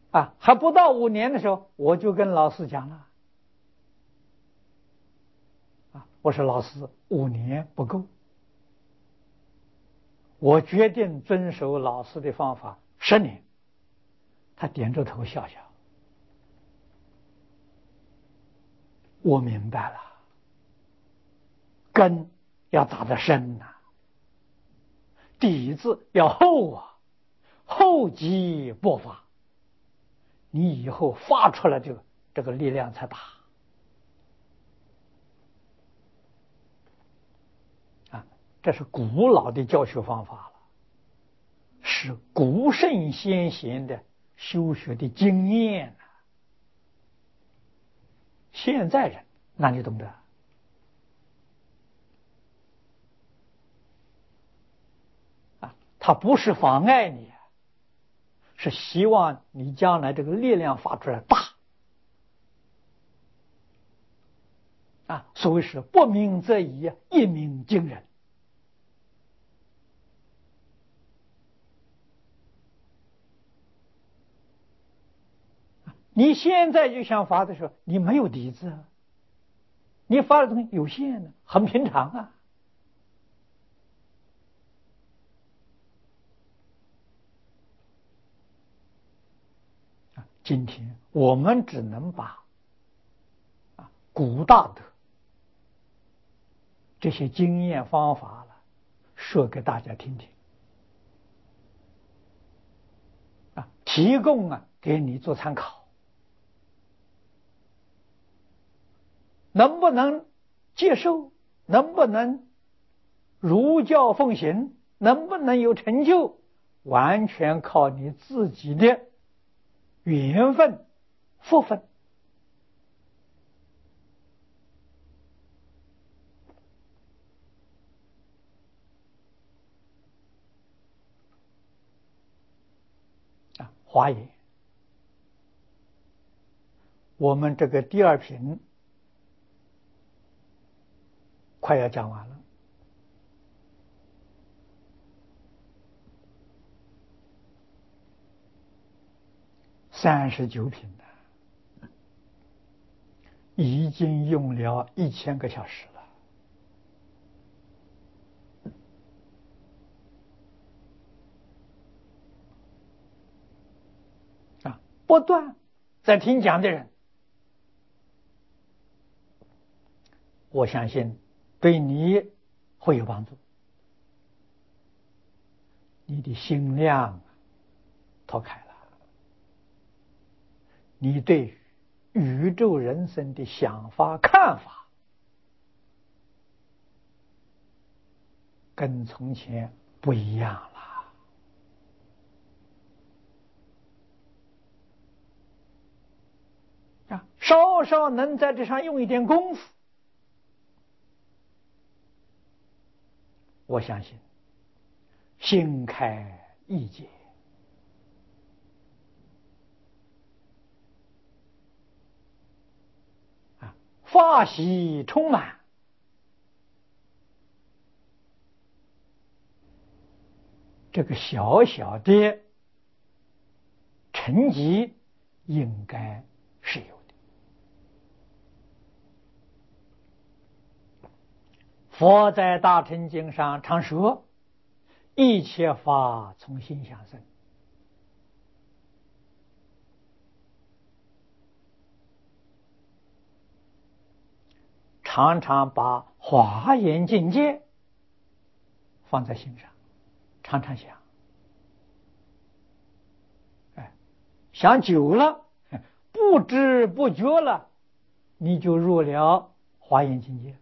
还不到5年的时候，我就跟老师讲了，我说老师5年不够，我决定遵守老师的方法10年。他点着头笑笑，我明白了，根要打得深底子要厚厚积薄发，你以后发出来这个力量才大这是古老的教学方法了，是古圣先贤的修学的经验现在人哪里懂得他不是妨碍你，是希望你将来这个力量发出来大所谓是不鸣则已，一鸣惊人你现在就想发的时候，你没有底子你发的东西有限的，很平常今天我们只能把古大德这些经验方法说给大家听听提供给你做参考，能不能接受，能不能如教奉行，能不能有成就，完全靠你自己的缘分福分华严我们这个第2品快要讲完了39品已经用了1000个小时了不断在听讲的人，我相信对你会有帮助，你的心量拓开了，你对宇宙人生的想法看法跟从前不一样了稍稍能在这上用一点功夫，我相信心开意解法喜充满，这个小小的成绩应该是有的。佛在大乘经上常说，一切法从心想生，常常把华严境界放在心上，常常想，想久了，不知不觉了，你就入了华严境界。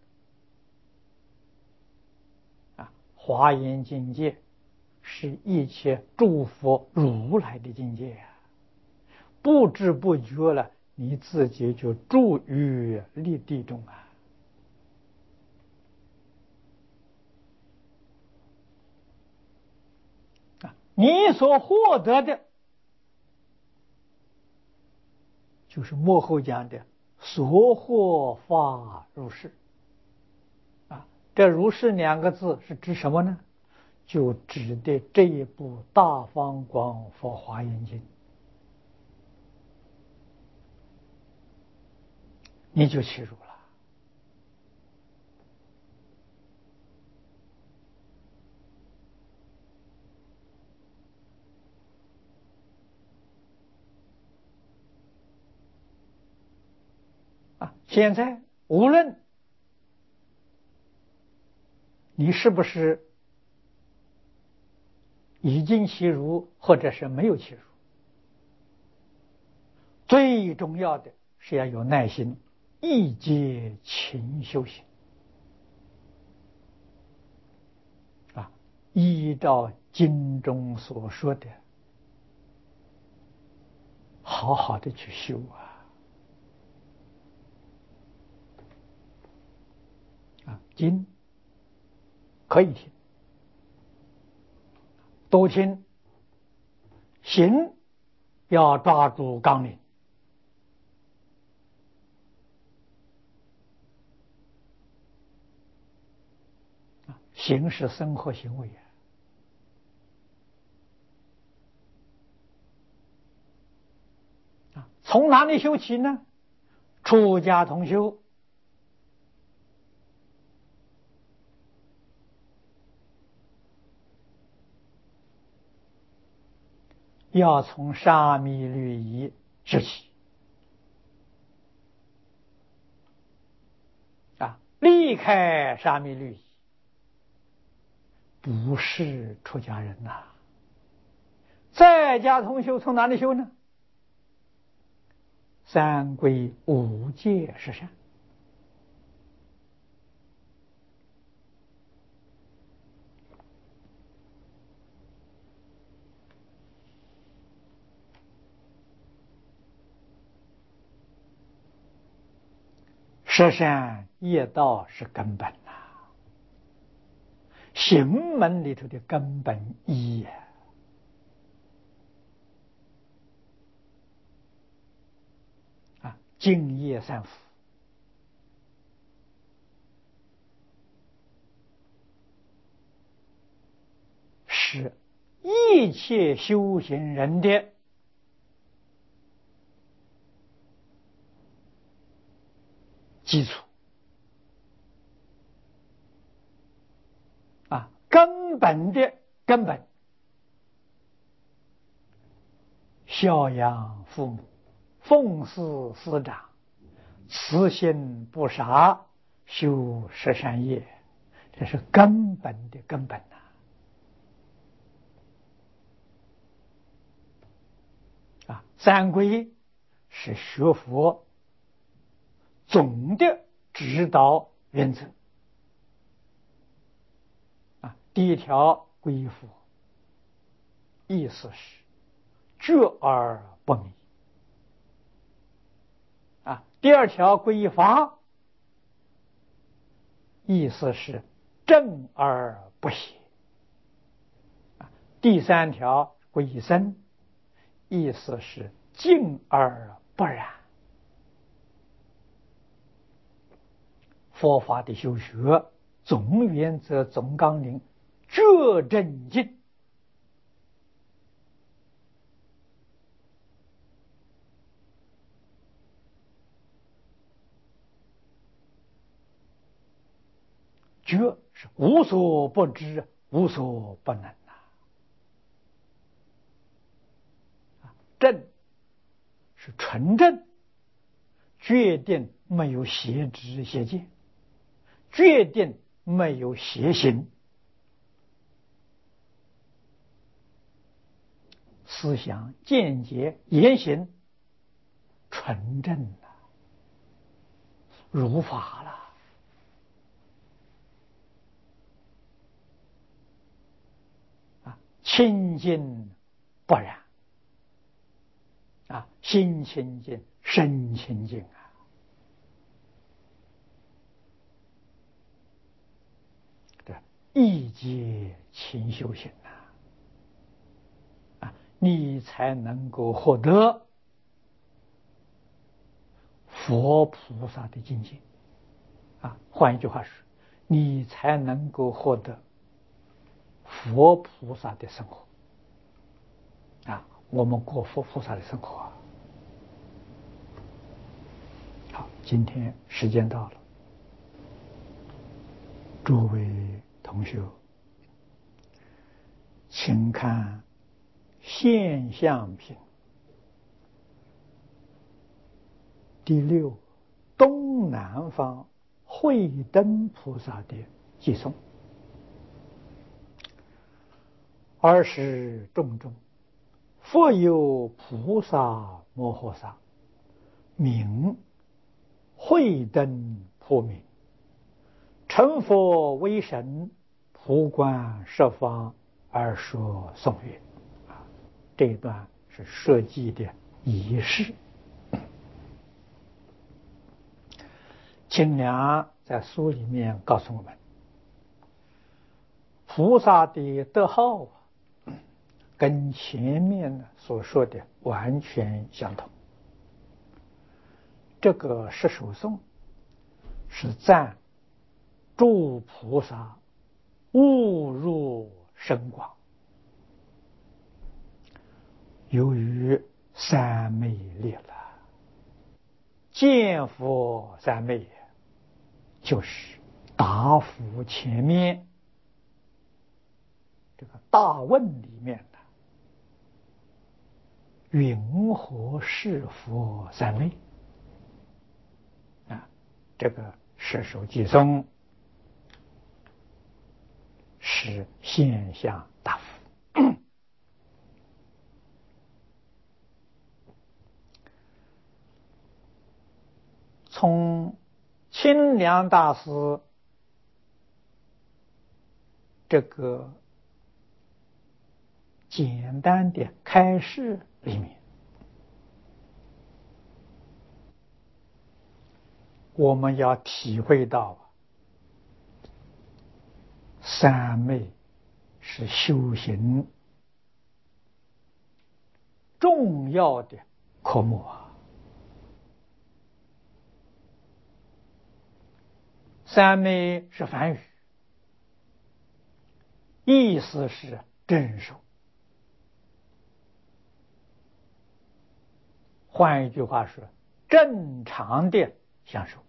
华严境界是一切诸佛如来的境界不知不觉了，你自己就住于立地中你所获得的就是末后讲的所获法如是这如是2个字是指什么呢？就指的这一部大方广佛华严经你就欺辱了。现在无论你是不是已经欺辱，或者是没有欺辱，最重要的是要有耐心，一节勤修行依照经中所说的，好好的去修经可以听，多听，行要抓住纲领。行是生活行为从哪里修起呢？出家同修，要从沙弥律仪学起离开沙弥律仪，不是出家人在家同修从哪里修呢？三皈五戒十善。十善业道是根本行门里头的根本一净业三福是一切修行人的基础根本的根本。孝养父母，奉事师长，慈心不杀，修十善业，这是根本的根本三皈是学佛总的指导原则第一条皈佛，意思是觉而不迷第二条皈法，意思是正而不邪第三条皈僧，意思是静而不染。佛法的修学总原则总纲领，觉正静，觉是无所不知，无所不能正是纯正，决定没有邪知邪见，决定没有邪行，思想见解言行纯正如法了清净不染心清净身清净一节勤修行你才能够获得佛菩萨的境界换一句话说，你才能够获得佛菩萨的生活我们过佛菩萨的生活好， 今天时间到了，诸位同学，请看现象品第6，东南方慧灯菩萨的偈颂。尔时众中，复有菩萨摩诃萨，名慧灯普明，成佛为神，普观十方而说颂曰。这一段是设计的仪式。清凉在书里面告诉我们，菩萨的德号跟前面所说的完全相同。这个十首颂是赞诸菩萨悟入深广，由于三昧力了，见佛三昧就是答复前面这个大问里面的云何是佛三昧啊？这个十首偈颂是现象答复。从清凉大师这个简单的开示里面，我们要体会到三昧是修行重要的科目啊。三昧是梵语，意思是正受。换一句话说，正常的享受。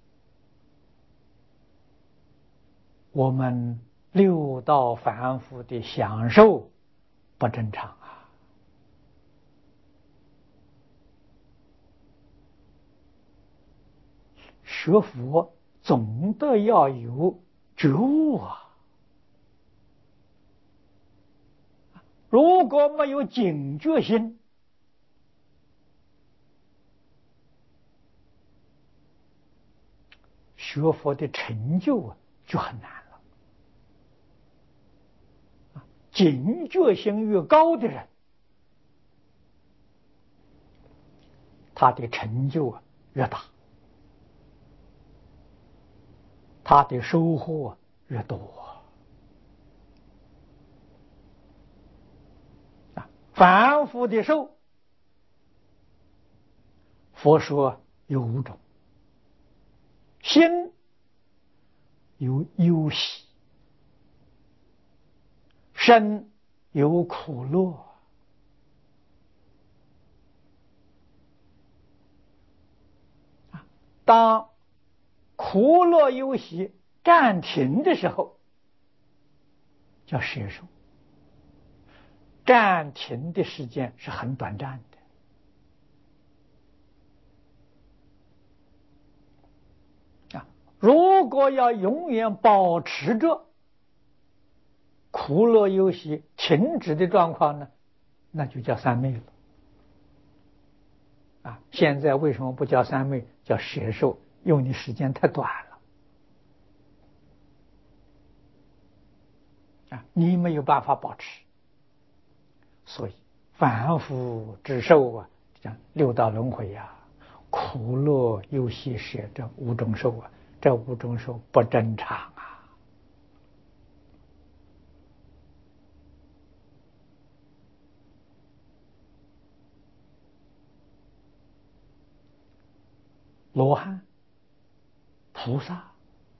我们六道凡夫的享受不正常啊！学佛总得要有觉悟啊！如果没有警觉心，学佛的成就就很难了。警觉性越高的人，他的成就越大，他的收获越多。凡夫的受，佛说有5种：心有忧喜，身有苦乐，当苦乐忧喜暂停的时候，叫摄受。暂停的时间是很短暂的。如果要永远保持着苦乐忧喜停止的状况呢，那就叫三昧了。现在为什么不叫三昧，叫摄受？因为你时间太短了。你没有办法保持。所以凡夫之受像六道轮回苦乐忧喜舍这5种受这5种受不正常啊。罗汉、菩萨、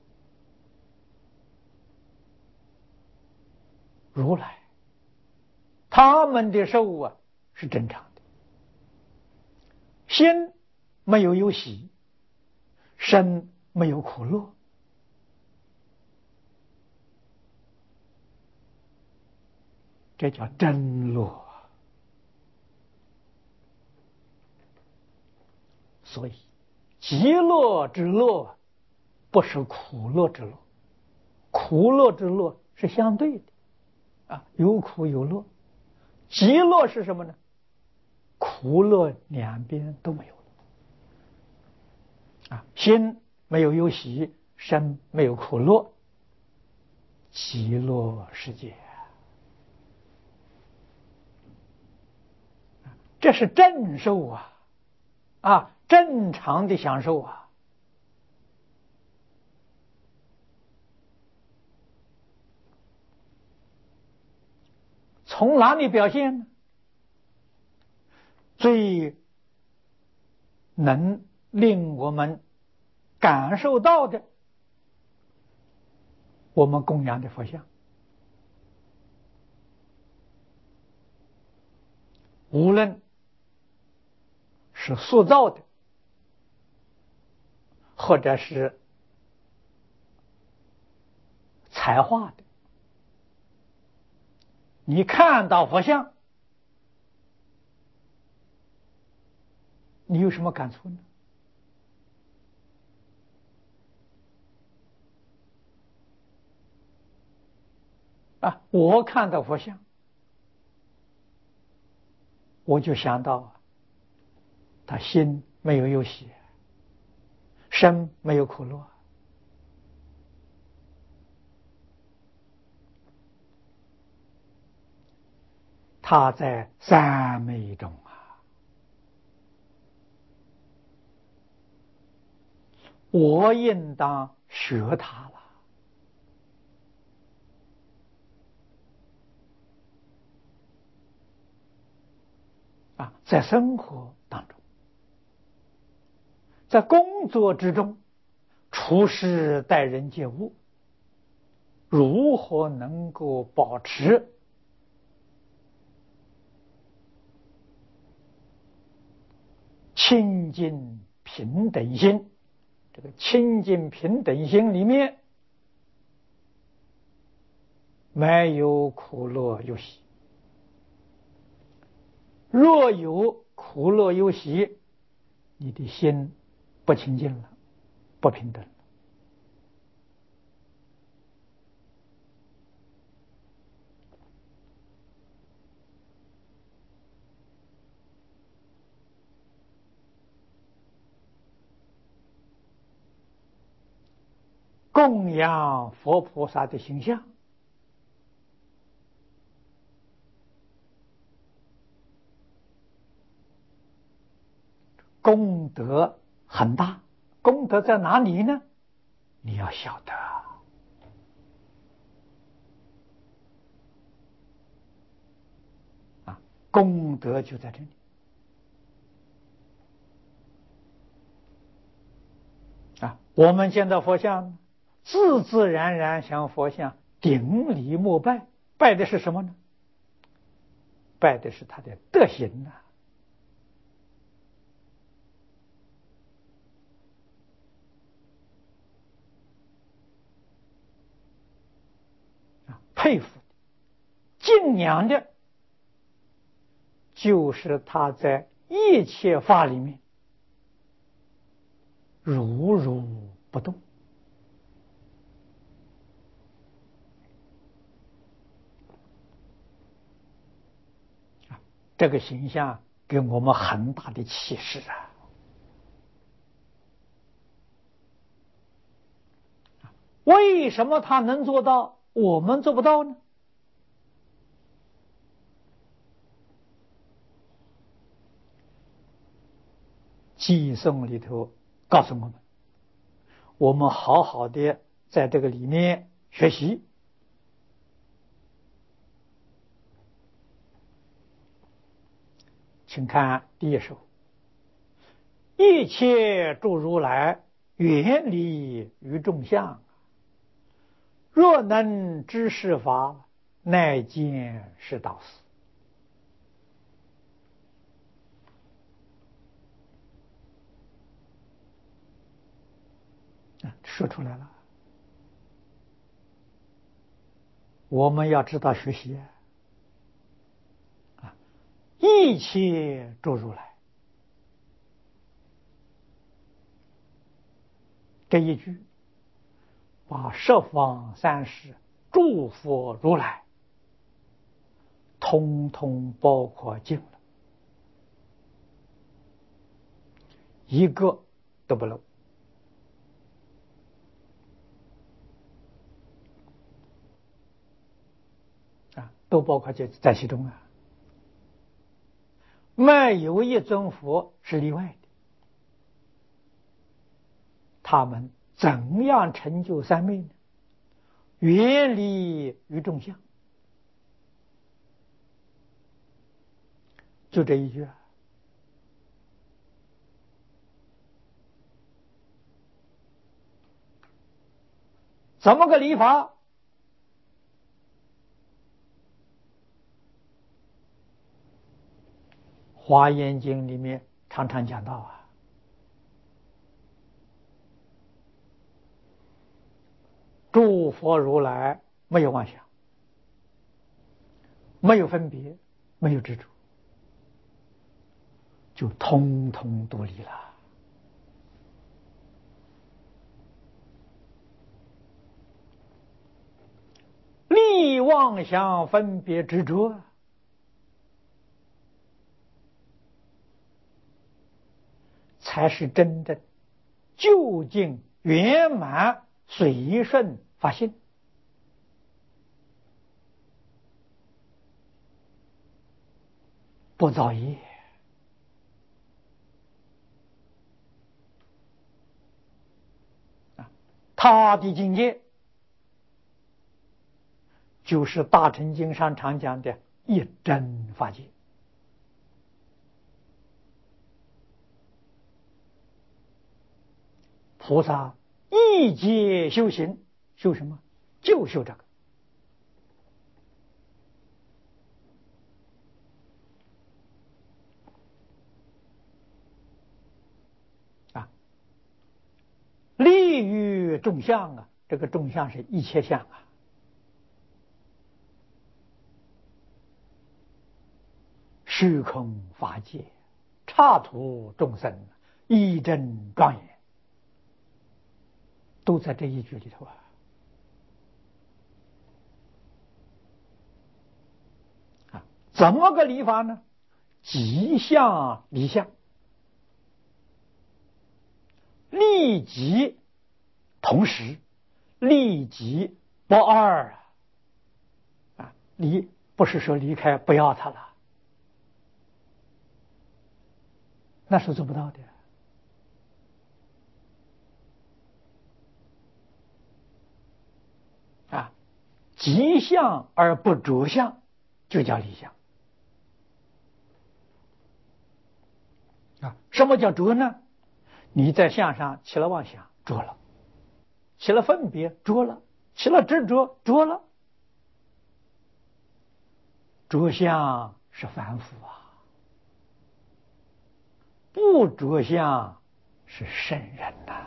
如来，他们的受是正常的，心没有忧喜， 生没有苦乐。这叫真乐。所以极乐之乐不是苦乐之乐，苦乐之乐是相对的有苦有乐。极乐是什么呢？苦乐两边都没有了心没有忧喜，身没有苦乐，极乐世界。这是正受正常的享受从哪里表现呢？最能令我们感受到的，我们供养的佛像，无论是塑造的，或者是彩画的，你看到佛像，你有什么感触呢？我看到佛像，我就想到他心没有忧喜，身没有苦乐。他在三昧中我应当学他了在生活当中，在工作之中，处事待人接物，如何能够保持清净平等心？这个清净平等心里面没有苦乐忧喜，若有苦乐忧喜，你的心不清净了，不平等了。供养佛菩萨的形象，功德很大。功德在哪里呢？你要晓得功德就在这里我们见到佛像，自自然然向佛像顶礼膜拜，拜的是什么呢？拜的是他的德行佩服的、敬仰的，就是他在一切法里面如如不动这个形象给我们很大的启示为什么他能做到，我们做不到呢？偈颂里头告诉我们好好的在这个里面学习。请看第一首：一切诸如来远离于众相，若能知是法，乃见是道士。 说出来了。我们要知道学习啊，一切诸如来，这一句把十方三世诸佛如来通通包括进了，一个都不漏。都包括在其中啊，没有一尊佛是例外的。他们怎样成就三昧呢？远离于众相，就这一句啊。怎么个离法？华严经里面常常讲到啊，诸佛如来没有妄想，没有分别，没有执着，就通通独立了。立妄想分别执着，才是真正究竟圆满随顺法性。不造业他的境界就是大乘经上常讲的一真法界。菩萨一劫修行，修什么？就修这个啊！利于众相啊，这个众相是一切相啊。虚空法界，刹土众生，一真庄严，都在这一句里头啊。怎么个离法呢？即相离相，立即同时，立即不二啊！离不是说离开不要他了，那是做不到的啊！即相而不着相，就叫离相啊！什么叫着呢？你在相上起了妄想，着了；起了分别，着了；起了执着，着了。着相是凡夫啊，不着相是圣人呐。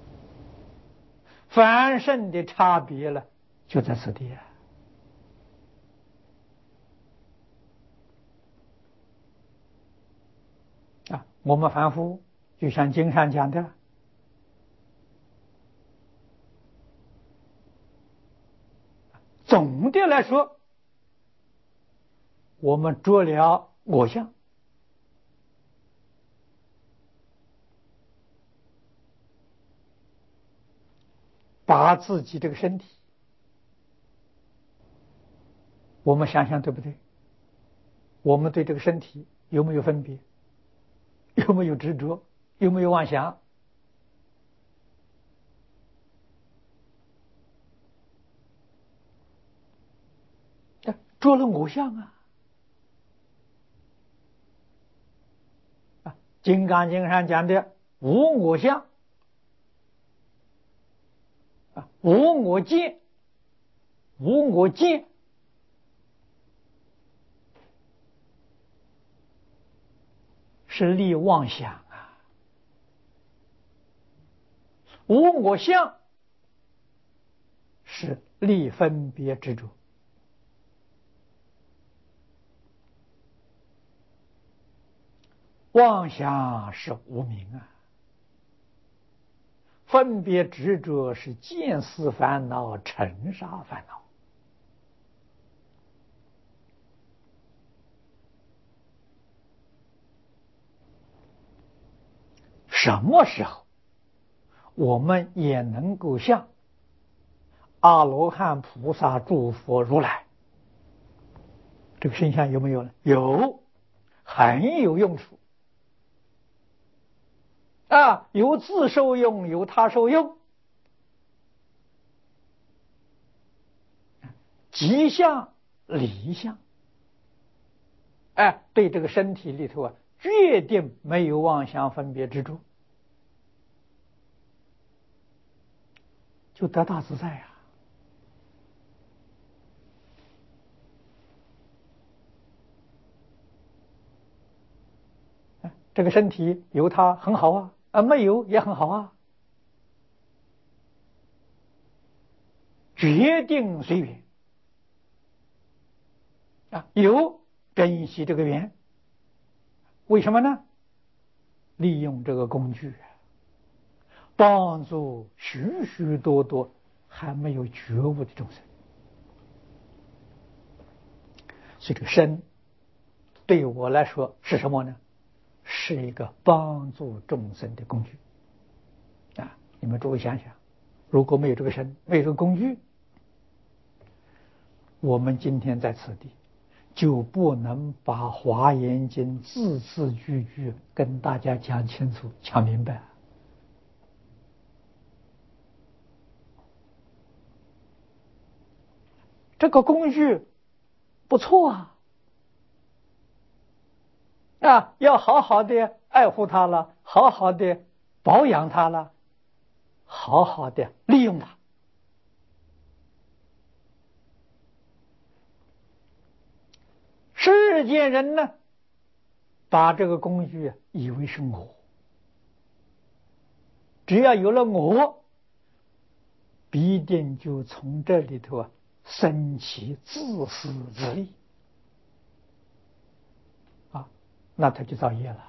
凡圣的差别了，就在此地啊！我们凡夫就像经上讲的，总的来说，我们着了我相，把自己这个身体，我们想想对不对？我们对这个身体有没有分别？有没有执着？有没有妄想？着了我相啊！金刚经上讲的无我相无我见，无我见是立妄想啊，无我相是立分别执着。妄想是无明啊，分别执着是见思烦恼、尘沙烦恼。什么时候我们也能够像阿罗汉、菩萨、诸佛如来，这个现象有没有呢？有，很有用处啊！有自受用，有他受用，即相离相。哎，对这个身体里头啊，决定没有妄想分别执着，就得大自在啊！这个身体有它很好啊，没有也很好啊，决定随缘啊，有珍惜这个缘，为什么呢？利用这个工具，帮助许许多多还没有觉悟的众生。所以这个身对我来说是什么呢？是一个帮助众生的工具啊！你们诸位想想，如果没有这个身，没有这个工具，我们今天在此地就不能把《华严经》字字句句跟大家讲清楚、讲明白。这个工具不错啊，要好好的爱护它了，好好的保养它了，好好的利用它。世间人呢，把这个工具以为是我，只要有了我，必定就从这里头生起自私自利啊，那他就造业了。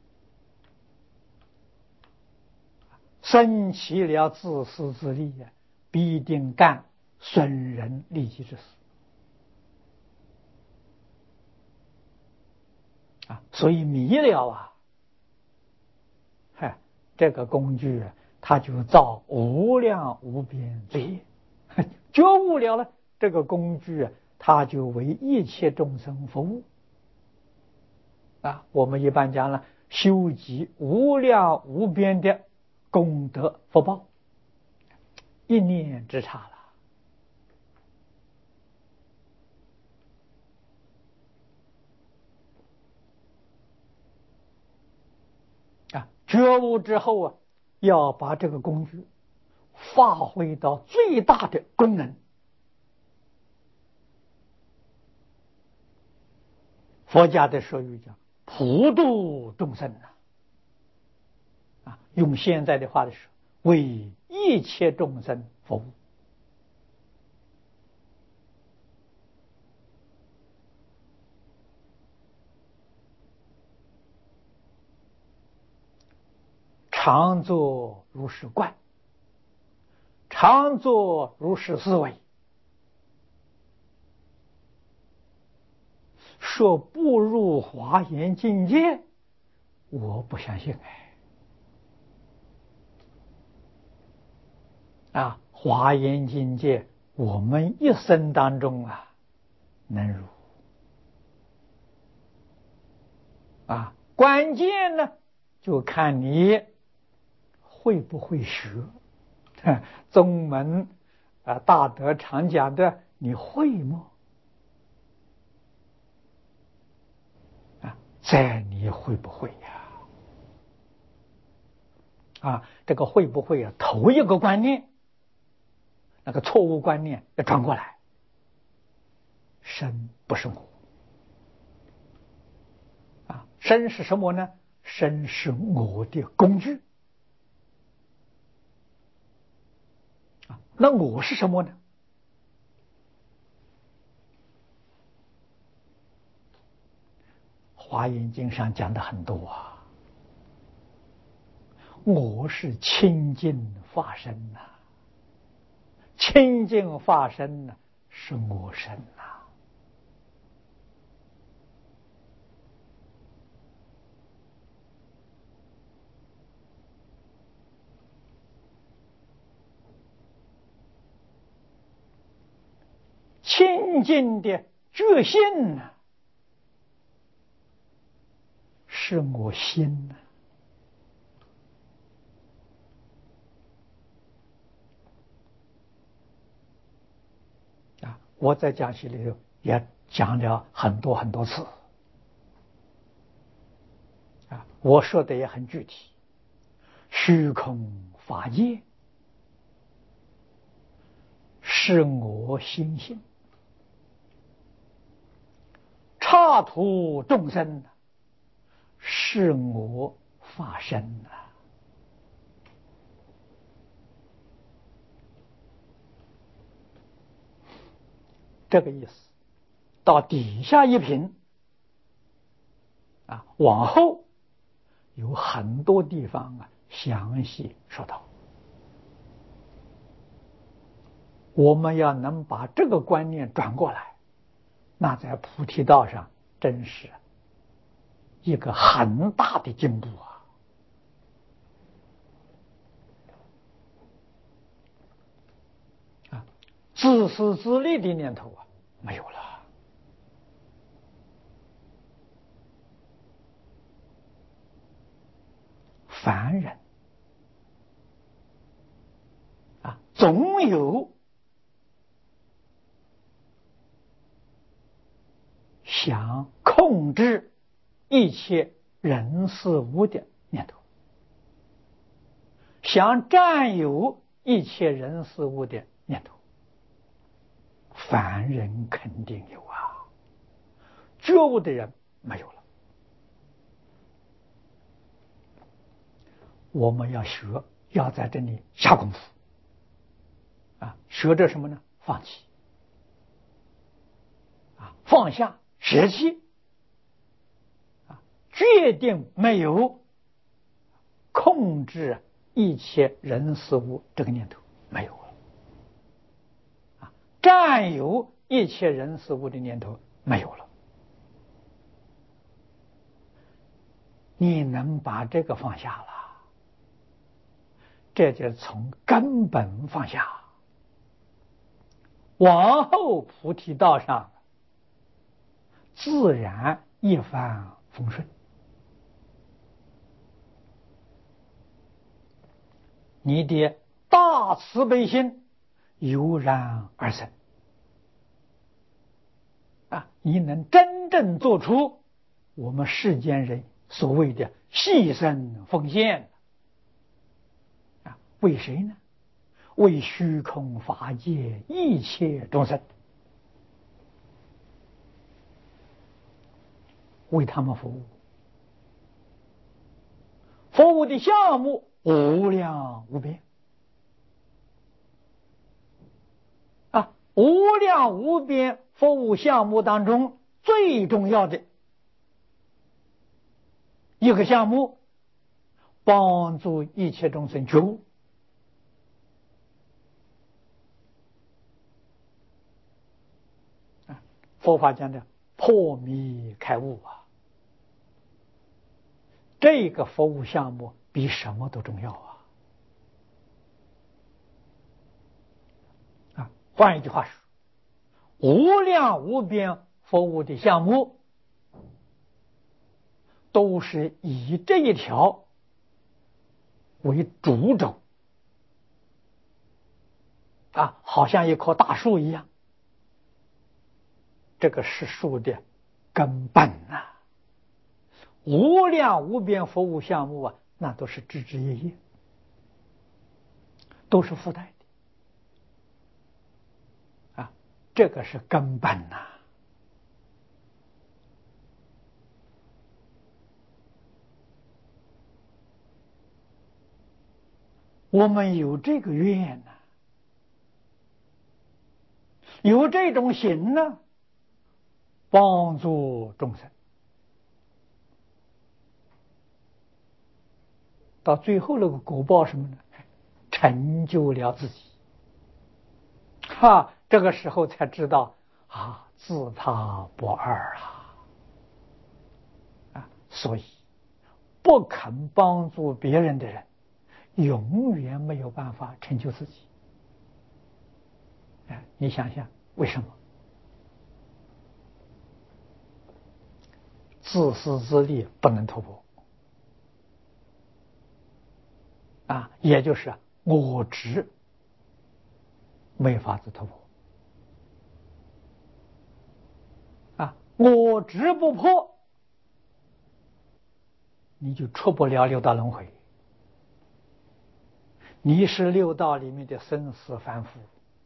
生起了自私自利呀，必定干损人利己之事啊！所以迷了这个工具它就造无量无边罪业。觉悟了这个工具它就为一切众生服务啊！我们一般讲了，修集无量无边的功德福报，一念之差了啊！觉悟之后要把这个工具发挥到最大的功能。佛家的术语讲普度众生用现在的话来说，为一切众生服务。常作如是观，常作如是思维，说不入华严境界，我不相信华严境界我们一生当中能入关键呢就看你会不会学。宗门大德常讲的，你会吗？在你会不会这个会不会头一个观念，那个错误观念要转过来，身不是我身是什么呢？身是我的工具那我是什么呢？ 华严经上讲的很多啊，我是清净法身呐，清净法身呐，是我身呐。清净的觉性呢，是我心呢。我在讲习里头也讲了很多很多次，我说的也很具体。虚空法界是我心性，刹土众生是我法身啊。这个意思。到底下一品往后有很多地方详细说到。我们要能把这个观念转过来，那在菩提道上真是一个很大的进步自私自利的念头没有了。凡人总有想控制一切人事物的念头，想占有一切人事物的念头，凡人肯定有觉悟的人没有了。我们要学，要在这里下功夫学着什么呢？放弃放下，舍弃决定没有控制一切人事物这个念头，没有了占有一切人事物的念头没有了。你能把这个放下了，这就是从根本放下，往后菩提道上自然一帆风顺。你的大慈悲心油然而生你能真正做出我们世间人所谓的牺牲奉献为谁呢？为虚空法界一切众生，为他们服务。服务的项目无量无边无量无边服务项目当中最重要的一个项目，帮助一切众生觉悟佛法讲的破迷开悟这个服务项目比什么都重要换一句话说，无量无边服务的项目都是以这一条为主轴好像一棵大树一样，这个是树的根本无量无边服务项目那都是枝枝叶叶，都是附带的这个是根本我们有这个愿有这种行帮助众生到最后那个果报什么呢？成就了自己。这个时候才知道自他不二所以不肯帮助别人的人，永远没有办法成就自己。你想想为什么？自私自利不能突破也就是我执没法子突破我执不破，你就出不了六道轮回，你是六道里面的生死凡夫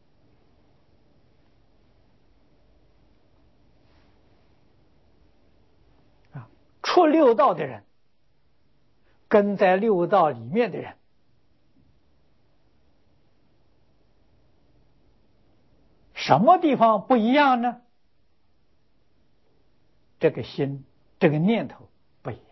出六道的人跟在六道里面的人，什么地方不一样呢？这个心，这个念头不一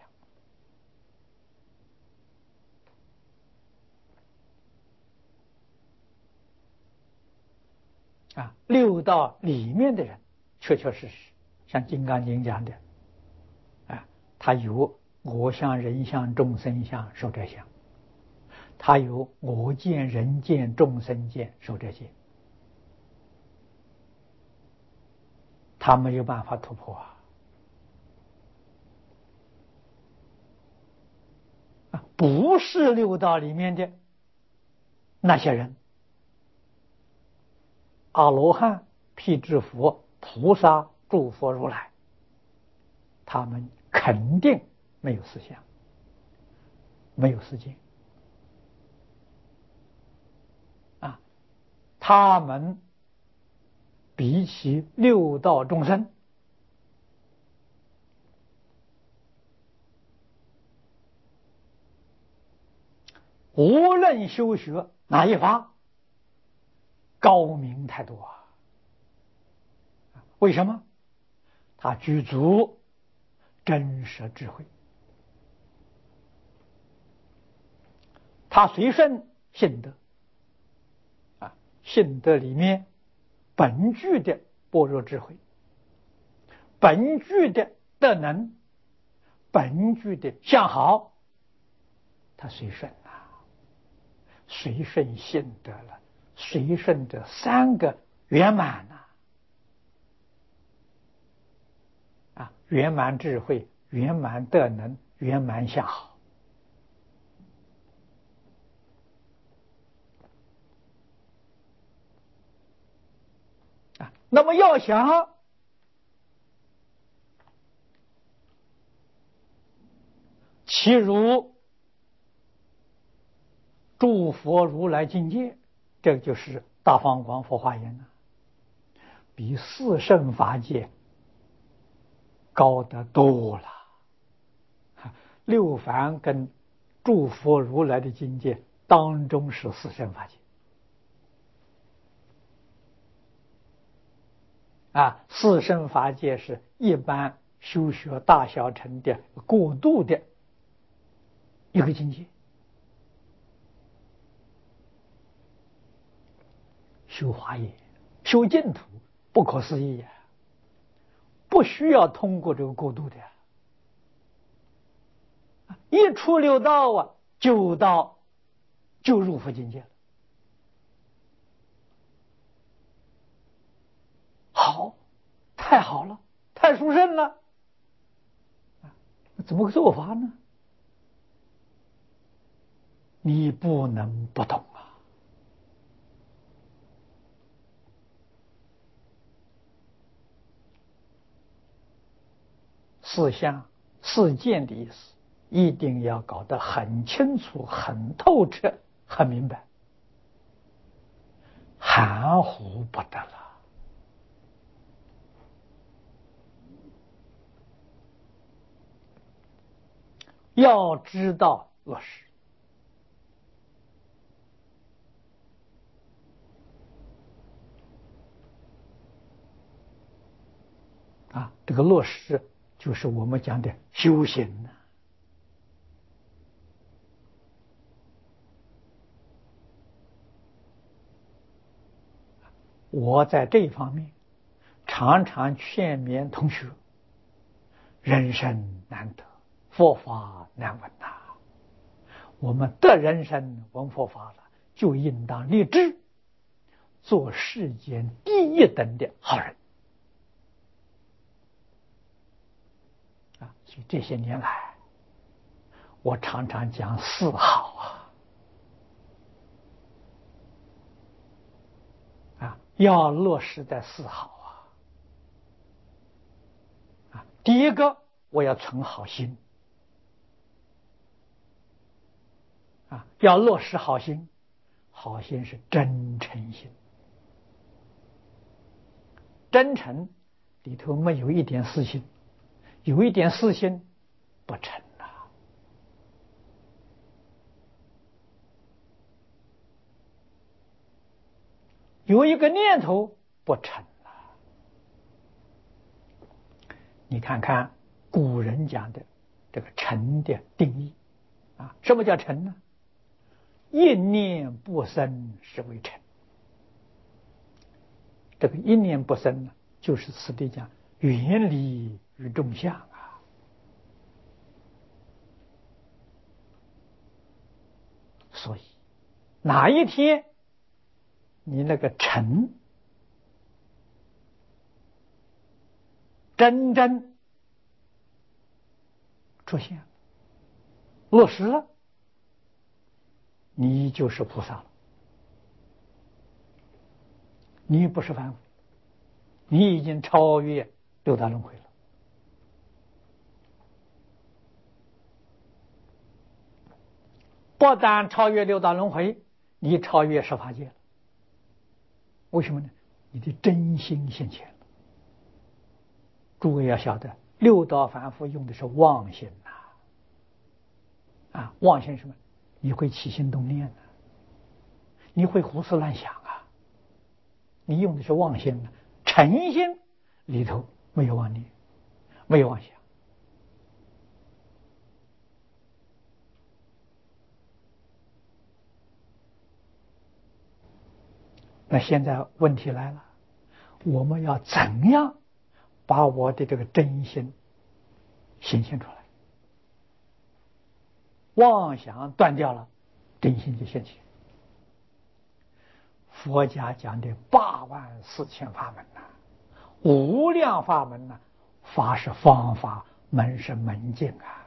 样六道里面的人确确实实像《金刚经》讲的他有我相、人相、众生相、寿者相，他有我见、人见、众生见、寿者见，他没有办法突破不是六道里面的那些人，阿罗汉、辟支佛、菩萨、诸佛如来，他们肯定没有思想，没有世界他们比起六道众生，无论修学哪一法，高明太多为什么？他具足真实智慧，他随顺性德性德里面本具的般若智慧，本具的德能，本具的相好，他随顺随顺性德了，随顺这三个圆满圆满智慧、圆满德能、圆满相好那么要想其如诸佛如来境界，这就是大方广佛华严比四圣法界高得多了。六凡跟诸佛如来的境界当中是四圣法界四圣法界是一般修学大小乘的过渡的一个境界。修华严、修净土不可思议不需要通过这个过渡的一出六道就入佛境界了。好，太好了，太殊胜了怎么个做法呢？你不能不懂四相、四见的意思一定要搞得很清楚、很透彻、很明白，含糊不得了。要知道落实这个落实就是我们讲的修行我在这一方面常常劝勉同学：人生难得，佛法难闻呐。我们得人生闻佛法了，就应当立志做世间第一等的好人啊！所以这些年来，我常常讲四好啊，要落实在四好啊。第一个，我要存好心啊，要落实好心。好心是真诚心，真诚里头没有一点私心，有一点私心不成啊。有一个念头不成啊。你看看古人讲的这个诚的定义啊，什么叫诚呢？一念不生是为诚。这个一念不生呢，就是此地讲远离于众相啊。所以哪一天你那个诚真正出现落实了，你就是菩萨了，你不是凡夫，你已经超越六道轮回了。不但超越六道轮回，你超越十法界了。为什么呢？你的真心现前了。诸位要晓得，六道凡夫用的是妄心啊，妄心什么？你会起心动念的，你会胡思乱想啊。你用的是妄心呢，诚心里头没有妄念，没有妄想。那现在问题来了，我们要怎样把我的这个真心显现出来？妄想断掉了，真心就现前。佛家讲的84000法门呐，无量法门呐，法是方法，门是门径啊。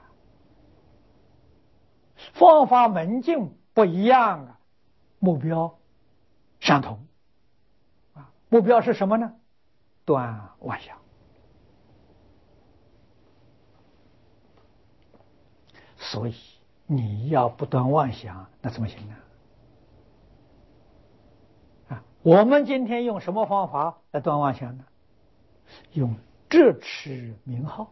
方法门径不一样啊，目标相同啊。目标是什么呢？断妄想。所以你要不断妄想，那怎么行呢？我们今天用什么方法来断妄想呢？用智持名号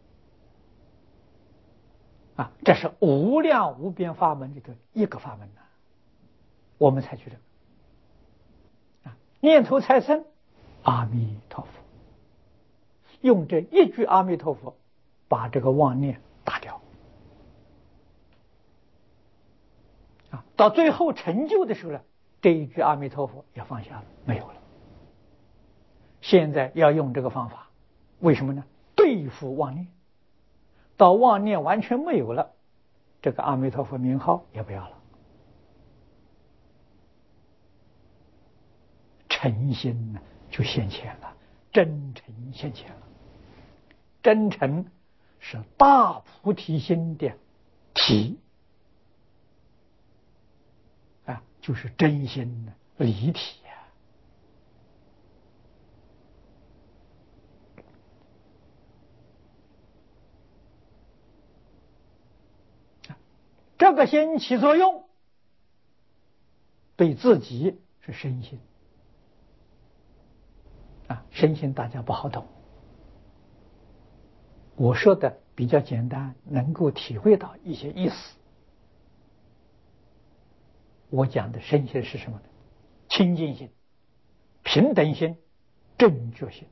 啊，这是无量无边法门里的一个法门呐。我们采取这个啊，念头财生，阿弥陀佛，用这一句阿弥陀佛，把这个妄念打掉啊，到最后成就的时候呢，这一句阿弥陀佛也放下了，没有了。现在要用这个方法，为什么呢？对付妄念，到妄念完全没有了，这个阿弥陀佛名号也不要了，诚心呢就现前了，真诚现前了。真诚是大菩提心的体啊，就是真心离体啊。这个心起作用，对自己是身心啊，身心大家不好懂。我说的比较简单，能够体会到一些意思。我讲的身心是什么呢？清净心、平等心、正觉心。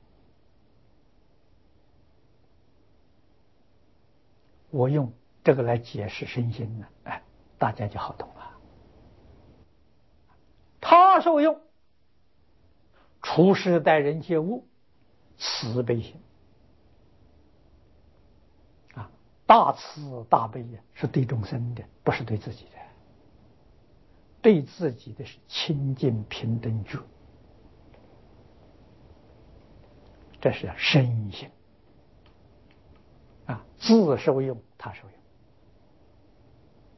我用这个来解释身心呢，大家就好懂了。它受用， 处事待人接物，慈悲心啊，大慈大悲呀，是对众生的，不是对自己的。对自己的是清净平等觉，这是身心啊，自受用，他受用。